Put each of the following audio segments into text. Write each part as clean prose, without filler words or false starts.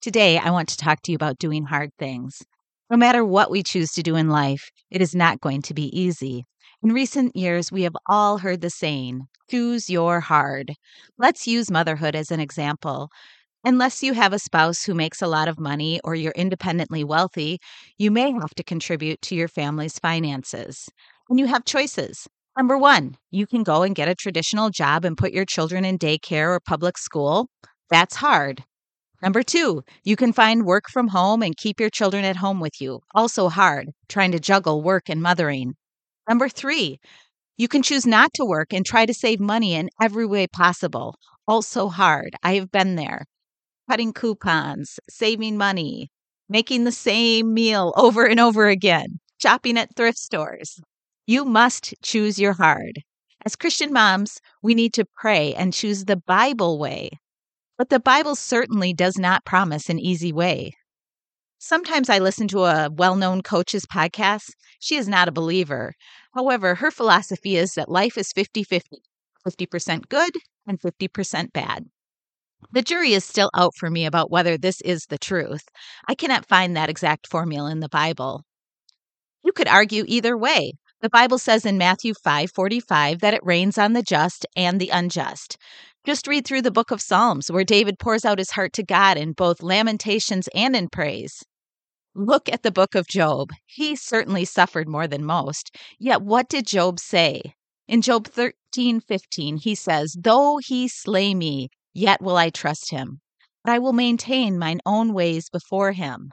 Today, I want to talk to you about doing hard things. No matter what we choose to do in life, it is not going to be easy. In recent years, we have all heard the saying, choose your hard. Let's use motherhood as an example. Unless you have a spouse who makes a lot of money or you're independently wealthy, you may have to contribute to your family's finances. And you have choices. Number one, you can go and get a traditional job and put your children in daycare or public school. That's hard. Number two, you can find work from home and keep your children at home with you. Also hard, trying to juggle work and mothering. Number three, you can choose not to work and try to save money in every way possible. Also hard. I have been there. Cutting coupons, saving money, making the same meal over and over again, shopping at thrift stores. You must choose your hard. As Christian moms, we need to pray and choose the Bible way. But the Bible certainly does not promise an easy way. Sometimes I listen to a well-known coach's podcast. She is not a believer. However, her philosophy is that life is 50-50, 50% good and 50% bad. The jury is still out for me about whether this is the truth. I cannot find that exact formula in the Bible. You could argue either way. The Bible says in Matthew 5:45 that it rains on the just and the unjust. Just read through the book of Psalms where David pours out his heart to God in both lamentations and in praise. Look at the book of Job. He certainly suffered more than most. Yet what did Job say? In Job 13:15, he says, "Though he slay me, yet will I trust him. But I will maintain mine own ways before him."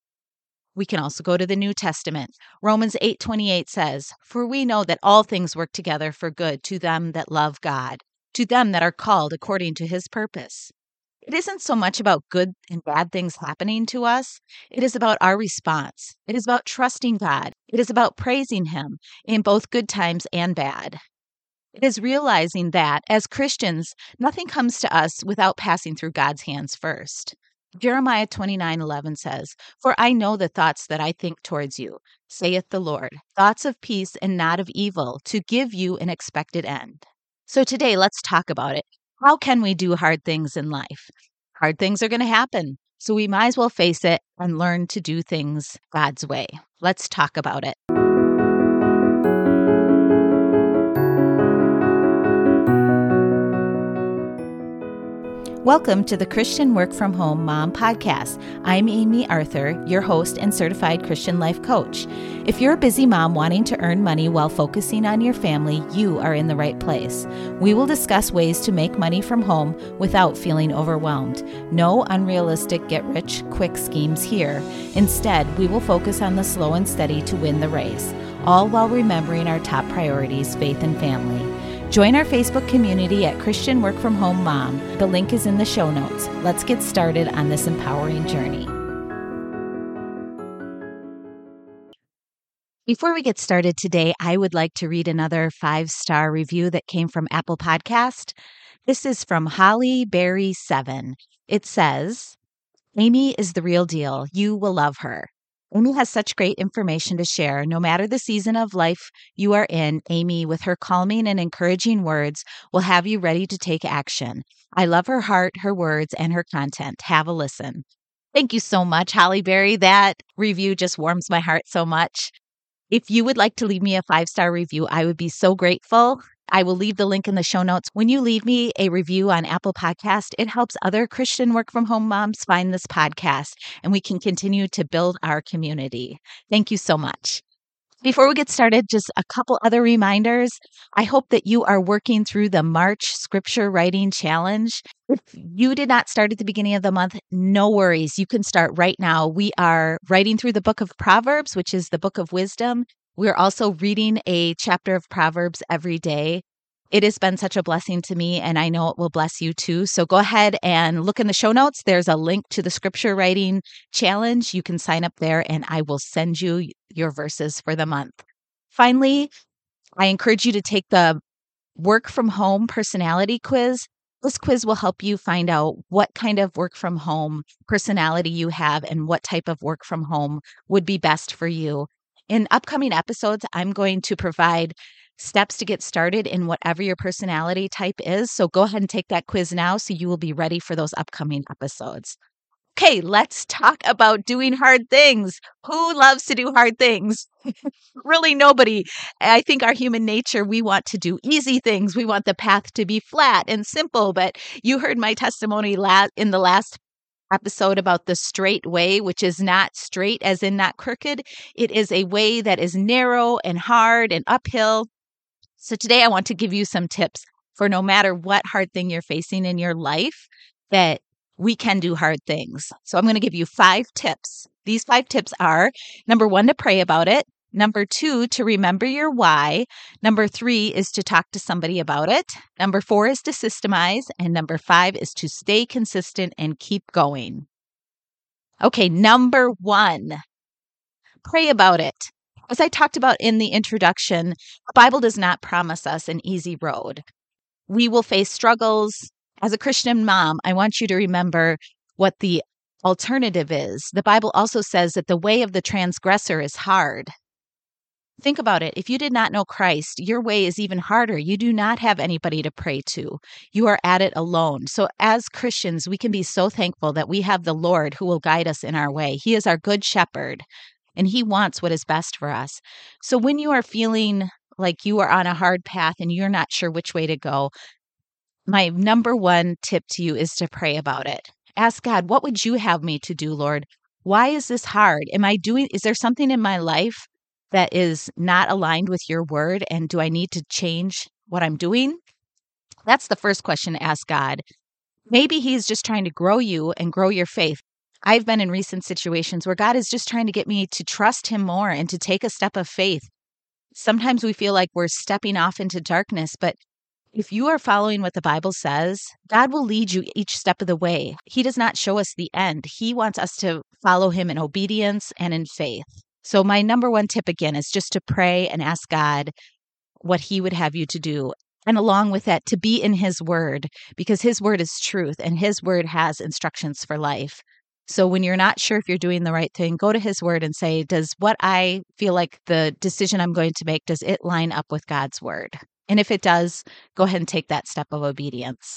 We can also go to the New Testament. Romans 8:28 says, "For we know that all things work together for good to them that love God, to them that are called according to his purpose." It isn't so much about good and bad things happening to us. It is about our response. It is about trusting God. It is about praising him in both good times and bad. It is realizing that, as Christians, nothing comes to us without passing through God's hands first. Jeremiah 29:11 says, "For I know the thoughts that I think towards you, saith the Lord, thoughts of peace and not of evil, to give you an expected end." So today, let's talk about it. How can we do hard things in life? Hard things are going to happen, so we might as well face it and learn to do things God's way. Let's talk about it. Welcome to the Christian Work From Home Mom Podcast. I'm Amy Arthur, your host and certified Christian life coach. If you're a busy mom wanting to earn money while focusing on your family, you are in the right place. We will discuss ways to make money from home without feeling overwhelmed. No unrealistic get-rich-quick schemes here. Instead, we will focus on the slow and steady to win the race, all while remembering our top priorities, faith and family. Join our Facebook community at Christian Work From Home Mom. The link is in the show notes. Let's get started on this empowering journey. Before we get started today, I would like to read another 5-star review that came from Apple Podcast. This is from Holly Berry 7. It says, "Amy is the real deal. You will love her. Amy has such great information to share. No matter the season of life you are in, Amy, with her calming and encouraging words, will have you ready to take action. I love her heart, her words, and her content. Have a listen." Thank you so much, Holly Berry. That review just warms my heart so much. If you would like to leave me a 5-star review, I would be so grateful. I will leave the link in the show notes. When you leave me a review on Apple Podcast, it helps other Christian work from home moms find this podcast, and we can continue to build our community. Thank you so much. Before we get started, just a couple other reminders. I hope that you are working through the March Scripture Writing Challenge. If you did not start at the beginning of the month, no worries. You can start right now. We are writing through the book of Proverbs, which is the book of wisdom. We're also reading a chapter of Proverbs every day. It has been such a blessing to me, and I know it will bless you too. So go ahead and look in the show notes. There's a link to the Scripture Writing Challenge. You can sign up there, and I will send you your verses for the month. Finally, I encourage you to take the Work From Home Personality Quiz. This quiz will help you find out what kind of work from home personality you have and what type of work from home would be best for you. In upcoming episodes, I'm going to provide steps to get started in whatever your personality type is. So go ahead and take that quiz now so you will be ready for those upcoming episodes. Okay, let's talk about doing hard things. Who loves to do hard things? Really, nobody. I think our human nature, we want to do easy things. We want the path to be flat and simple. But you heard my testimony in the last episode about the straight way, which is not straight as in not crooked. It is a way that is narrow and hard and uphill. So today I want to give you some tips for no matter what hard thing you're facing in your life, that we can do hard things. So I'm going to give you 5 tips. These 5 tips are: number 1, to pray about it. Number 2, to remember your why. Number 3 is to talk to somebody about it. Number 4 is to systemize. And number 5 is to stay consistent and keep going. Okay, number 1, pray about it. As I talked about in the introduction, the Bible does not promise us an easy road. We will face struggles. As a Christian mom, I want you to remember what the alternative is. The Bible also says that the way of the transgressor is hard. Think about it. If you did not know Christ, your way is even harder. You do not have anybody to pray to. You are at it alone. So as Christians, we can be so thankful that we have the Lord who will guide us in our way. He is our good shepherd, and he wants what is best for us. So when you are feeling like you are on a hard path and you're not sure which way to go, my number 1 tip to you is to pray about it. Ask God, what would you have me to do, Lord? Why is this hard? Is there something in my life that is not aligned with your word? And do I need to change what I'm doing? That's the first question to ask God. Maybe he's just trying to grow you and grow your faith. I've been in recent situations where God is just trying to get me to trust him more and to take a step of faith. Sometimes we feel like we're stepping off into darkness, but if you are following what the Bible says, God will lead you each step of the way. He does not show us the end. He wants us to follow him in obedience and in faith. So my number 1 tip again is just to pray and ask God what he would have you to do. And along with that, to be in his word, because his word is truth and his word has instructions for life. So when you're not sure if you're doing the right thing, go to his word and say, does what I feel like the decision I'm going to make, does it line up with God's word? And if it does, go ahead and take that step of obedience.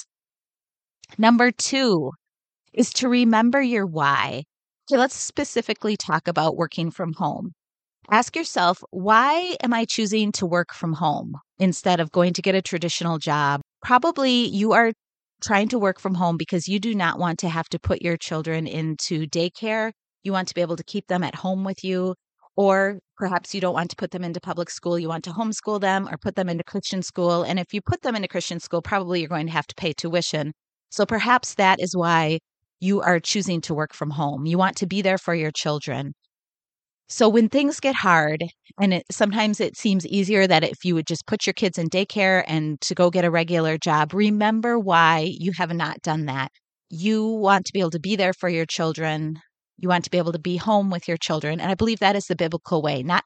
Number 2 is to remember your why. Okay, let's specifically talk about working from home. Ask yourself, why am I choosing to work from home instead of going to get a traditional job? Probably you are trying to work from home because you do not want to have to put your children into daycare. You want to be able to keep them at home with you. Or perhaps you don't want to put them into public school. You want to homeschool them or put them into Christian school. And if you put them into Christian school, probably you're going to have to pay tuition. So perhaps that is why you are choosing to work from home. You want to be there for your children. So when things get hard, and sometimes it seems easier that if you would just put your kids in daycare and to go get a regular job, remember why you have not done that. You want to be able to be there for your children. You want to be able to be home with your children. And I believe that is the biblical way. Not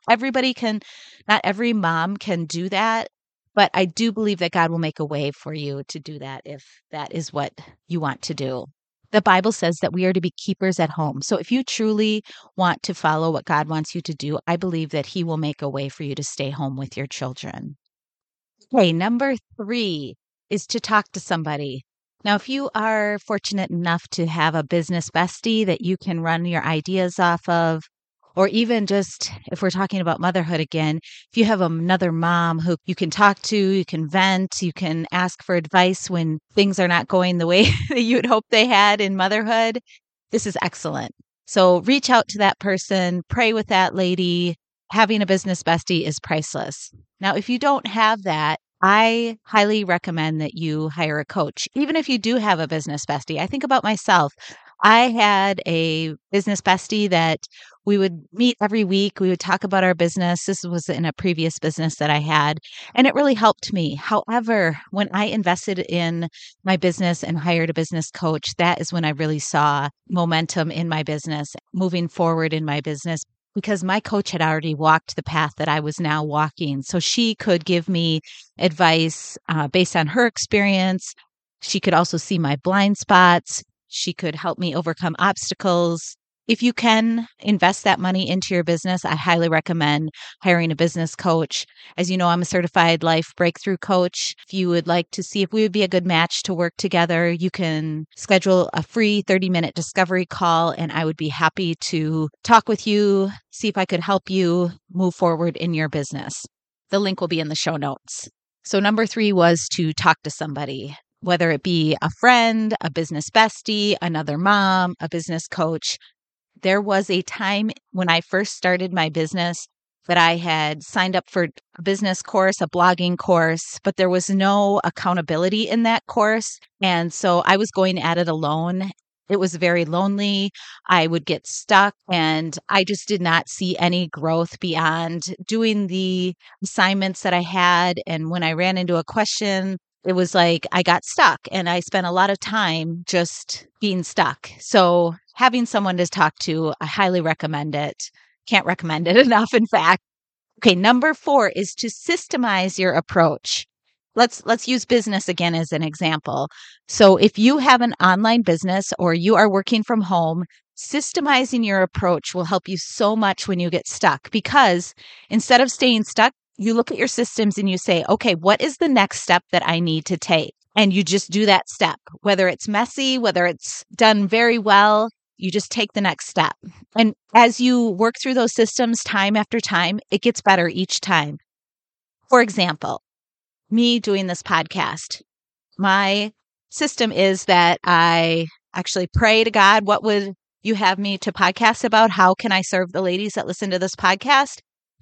every mom can do that, but I do believe that God will make a way for you to do that if that is what you want to do. The Bible says that we are to be keepers at home. So if you truly want to follow what God wants you to do, I believe that he will make a way for you to stay home with your children. Okay, number 3 is to talk to somebody. Now, if you are fortunate enough to have a business bestie that you can run your ideas off of, or even just if we're talking about motherhood again, if you have another mom who you can talk to, you can vent, you can ask for advice when things are not going the way that you would hope they had in motherhood, this is excellent. So reach out to that person, pray with that lady. Having a business bestie is priceless. Now, if you don't have that, I highly recommend that you hire a coach. Even if you do have a business bestie, I think about myself. I had a business bestie that we would meet every week. We would talk about our business. This was in a previous business that I had, and it really helped me. However, when I invested in my business and hired a business coach, that is when I really saw momentum in my business, moving forward in my business, because my coach had already walked the path that I was now walking. So she could give me advice based on her experience. She could also see my blind spots. She could help me overcome obstacles. If you can invest that money into your business, I highly recommend hiring a business coach. As you know, I'm a certified life breakthrough coach. If you would like to see if we would be a good match to work together, you can schedule a free 30-minute discovery call, and I would be happy to talk with you, see if I could help you move forward in your business. The link will be in the show notes. So number 3 was to talk to somebody, whether it be a friend, a business bestie, another mom, a business coach. There was a time when I first started my business that I had signed up for a business course, a blogging course, but there was no accountability in that course. And so I was going at it alone. It was very lonely. I would get stuck and I just did not see any growth beyond doing the assignments that I had. And when I ran into a question, it was like I got stuck and I spent a lot of time just being stuck. So having someone to talk to, I highly recommend it. Can't recommend it enough, in fact. Okay, number 4 is to systemize your approach. Let's use business again as an example. So if you have an online business or you are working from home, systemizing your approach will help you so much when you get stuck, because instead of staying stuck, you look at your systems and you say, okay, what is the next step that I need to take? And you just do that step, whether it's messy, whether it's done very well, you just take the next step. And as you work through those systems time after time, it gets better each time. For example, me doing this podcast, my system is that I actually pray to God, what would you have me to podcast about? How can I serve the ladies that listen to this podcast?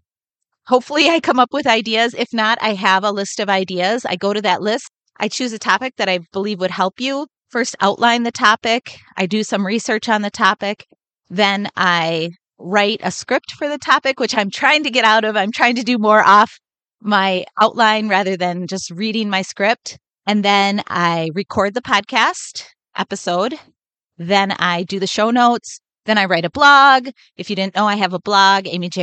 Hopefully I come up with ideas. If not, I have a list of ideas. I go to that list. I choose a topic that I believe would help you. First, outline the topic. I do some research on the topic. Then I write a script for the topic, which I'm trying to get out of. I'm trying to do more off my outline rather than just reading my script. And then I record the podcast episode. Then I do the show notes. Then I write a blog. If you didn't know, I have a blog,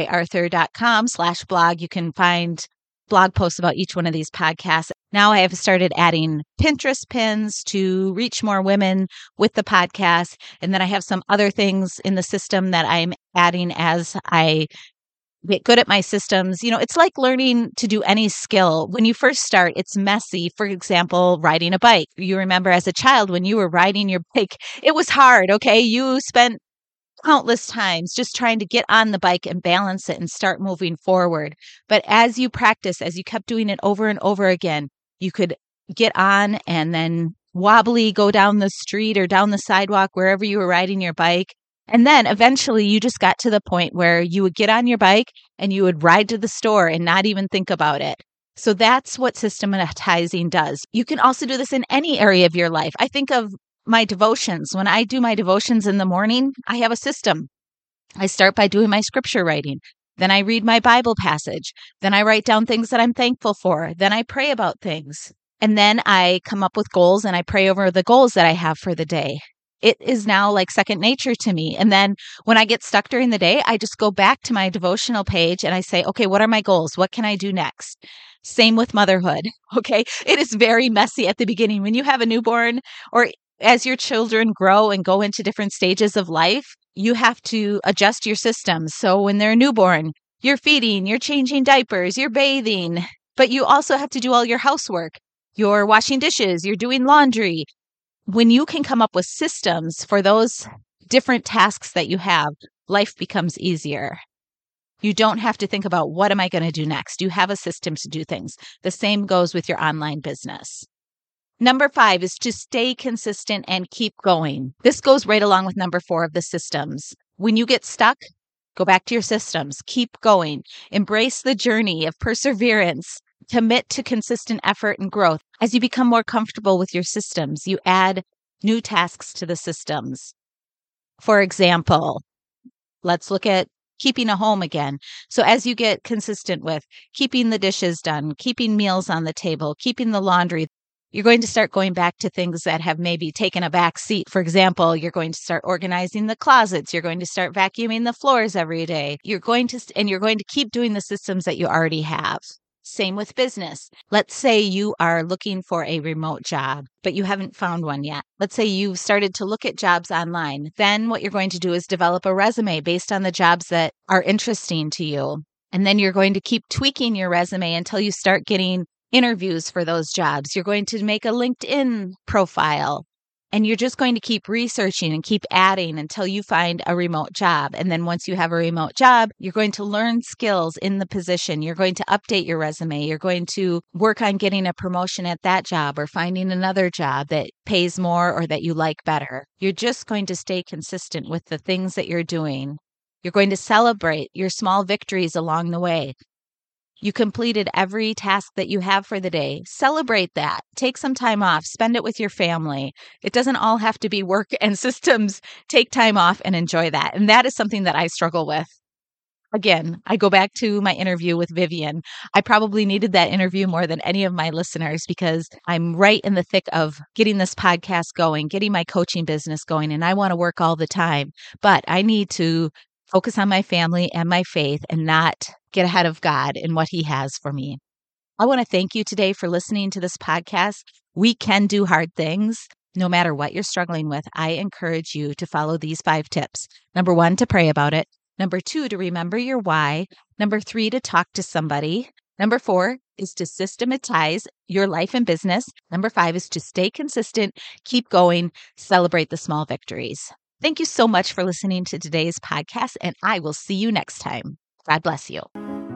amyjarthur.com/blog. You can find blog posts about each one of these podcasts. Now I have started adding Pinterest pins to reach more women with the podcast. And then I have some other things in the system that I'm adding as I get good at my systems. You know, it's like learning to do any skill. When you first start, it's messy. For example, riding a bike. You remember as a child when you were riding your bike, it was hard, okay? You spent countless times just trying to get on the bike and balance it and start moving forward. But as you practice, as you kept doing it over and over again, you could get on and then wobbly go down the street or down the sidewalk, wherever you were riding your bike. And then eventually you just got to the point where you would get on your bike and you would ride to the store and not even think about it. So that's what systematizing does. You can also do this in any area of your life. I think of my devotions. When I do my devotions in the morning, I have a system. I start by doing my scripture writing. Then I read my Bible passage. Then I write down things that I'm thankful for. Then I pray about things. And then I come up with goals and I pray over the goals that I have for the day. It is now like second nature to me. And then when I get stuck during the day, I just go back to my devotional page and I say, okay, what are my goals? What can I do next? Same with motherhood. Okay. It is very messy at the beginning. When you have a newborn or as your children grow and go into different stages of life, you have to adjust your systems. So when they're newborn, you're feeding, you're changing diapers, you're bathing, but you also have to do all your housework. You're washing dishes, you're doing laundry. When you can come up with systems for those different tasks that you have, life becomes easier. You don't have to think about what am I going to do next? You have a system to do things. The same goes with your online business. Number 5 is to stay consistent and keep going. This goes right along with number 4 of the systems. When you get stuck, go back to your systems. Keep going. Embrace the journey of perseverance. Commit to consistent effort and growth. As you become more comfortable with your systems, you add new tasks to the systems. For example, let's look at keeping a home again. So as you get consistent with keeping the dishes done, keeping meals on the table, keeping the laundry, you're going to start going back to things that have maybe taken a back seat. For example, you're going to start organizing the closets. You're going to start vacuuming the floors every day. You're going to keep doing the systems that you already have. Same with business. Let's say you are looking for a remote job, but you haven't found one yet. Let's say you've started to look at jobs online. Then what you're going to do is develop a resume based on the jobs that are interesting to you. And then you're going to keep tweaking your resume until you start getting interviews for those jobs. You're going to make a LinkedIn profile. And you're just going to keep researching and keep adding until you find a remote job. And then once you have a remote job, you're going to learn skills in the position. You're going to update your resume. You're going to work on getting a promotion at that job or finding another job that pays more or that you like better. You're just going to stay consistent with the things that you're doing. You're going to celebrate your small victories along the way. You completed every task that you have for the day. Celebrate that. Take some time off. Spend it with your family. It doesn't all have to be work and systems. Take time off and enjoy that. And that is something that I struggle with. Again, I go back to my interview with Vivian. I probably needed that interview more than any of my listeners because I'm right in the thick of getting this podcast going, getting my coaching business going, and I want to work all the time. But I need to focus on my family and my faith and not get ahead of God and what He has for me. I want to thank you today for listening to this podcast. We can do hard things. No matter what you're struggling with, I encourage you to follow these 5 tips. Number 1, to pray about it. Number 2, to remember your why. Number 3, to talk to somebody. Number 4 is to systematize your life and business. Number 5 is to stay consistent, keep going, celebrate the small victories. Thank you so much for listening to today's podcast, and I will see you next time. God bless you.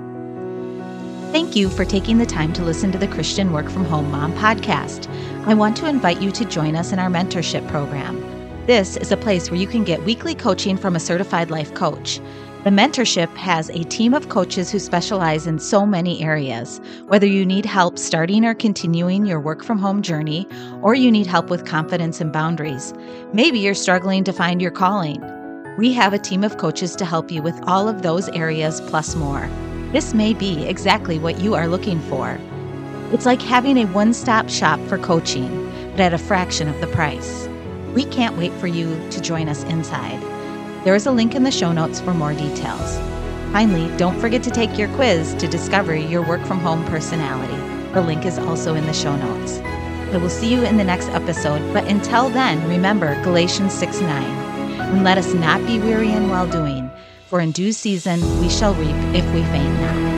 Thank you for taking the time to listen to the Christian Work From Home Mom podcast. I want to invite you to join us in our mentorship program. This is a place where you can get weekly coaching from a certified life coach. The mentorship has a team of coaches who specialize in so many areas. Whether you need help starting or continuing your work from home journey, or you need help with confidence and boundaries. Maybe you're struggling to find your calling. We have a team of coaches to help you with all of those areas plus more. This may be exactly what you are looking for. It's like having a one-stop shop for coaching, but at a fraction of the price. We can't wait for you to join us inside. There is a link in the show notes for more details. Finally, don't forget to take your quiz to discover your work from home personality. The link is also in the show notes. I will see you in the next episode, but until then, remember Galatians 6:9. And let us not be weary in well-doing, for in due season we shall reap if we faint not.